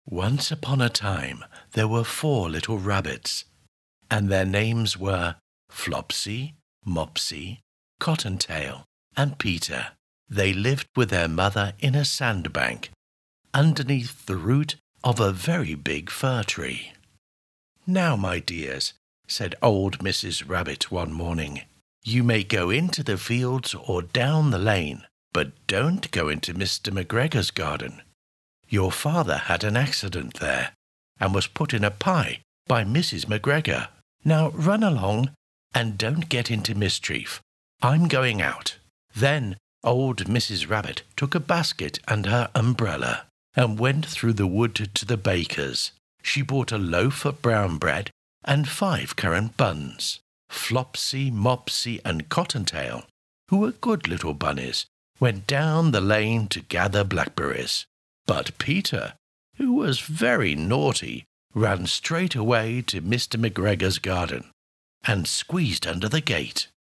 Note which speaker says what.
Speaker 1: Once upon a time there were 4 little rabbits, and their names were Flopsy, Mopsy, Cottontail, and Peter. They lived with their mother in a sandbank, underneath the root of a very big fir tree. "Now, my dears," said old Mrs. Rabbit one morning, "you may go into the fields or down the lane, but don't go into Mr. McGregor's garden. Your father had an accident there, and was put in a pie by Mrs. McGregor. Now run along, and don't get into mischief. I'm going out." Then old Mrs. Rabbit took a basket and her umbrella, and went through the wood to the baker's. She bought a loaf of brown bread and 5 currant buns. Flopsy, Mopsy, and Cottontail, who were good little bunnies, went down the lane to gather blackberries. But Peter, who was very naughty, ran straight away to Mr. McGregor's garden, and squeezed under the gate.